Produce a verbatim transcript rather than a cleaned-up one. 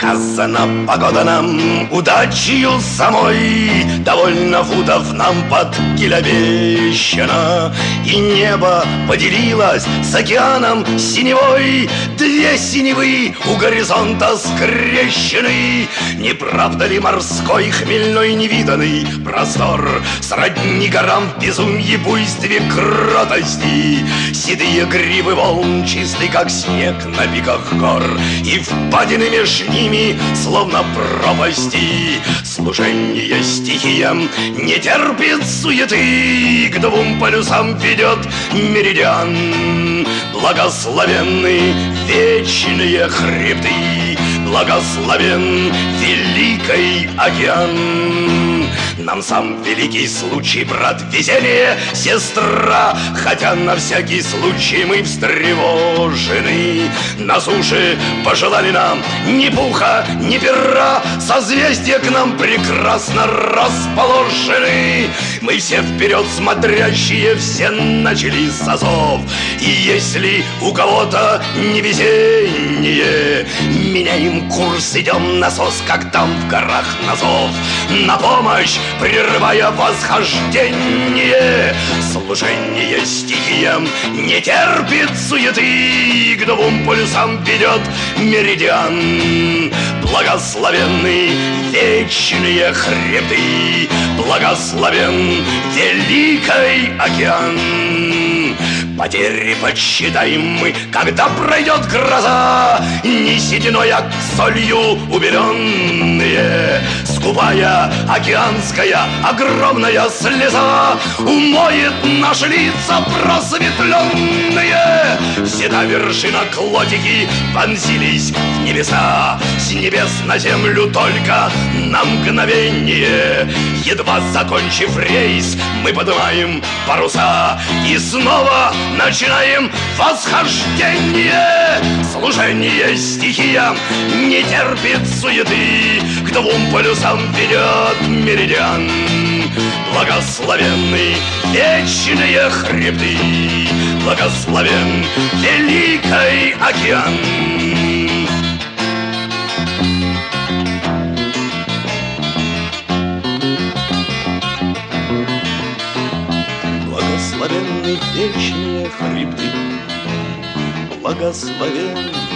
Сказано, погода нам удачью самой, довольно футов нам под киль обещано, и небо поделилось с океаном синевой. Две синевы у горизонта скрещены. Не правда ли морской хмельной невиданный простор сродни горам в безумье, буйстве, кротости? Седые гривы волн чисты, как снег на пиках гор, и впадины меж ними, словно пропасти. Служение стихиям не терпит суеты, к двум полюсам ведет меридиан. Благословенны вечные хребты, благословен великий океан. Нам сам великий случай, брат, везение, сестра, хотя на всякий случай мы встревожены. На суше пожелали нам ни пуха, ни пера, созвездия к нам прекрасно расположены. Мы все вперед смотрящие, все начали с азов, и если у кого-то невезение, меняем курс, идем на сос, как там в горах на зов. На помощь, прерывая восхождение, служение стихиям не терпит суеты, к двум полюсам ведет меридиан. Благословенны вечные хребты, благословен великий океан. Потери подсчитаем мы, когда пройдет гроза, не сединой, а солью убеленные. Скупая океанская огромная слеза умоет наши лица просветленные. Седа вершина клотики вонзились в небеса, с небес на землю только на мгновение. Едва закончив рейс, мы поднимаем паруса и снова начинаем восхождение. Служение стихиям не терпит суеты, к двум полюсам ведет меридиан. Благословенны вечные хребты, благословен великий океан. Благословенны вечные хребты, благословен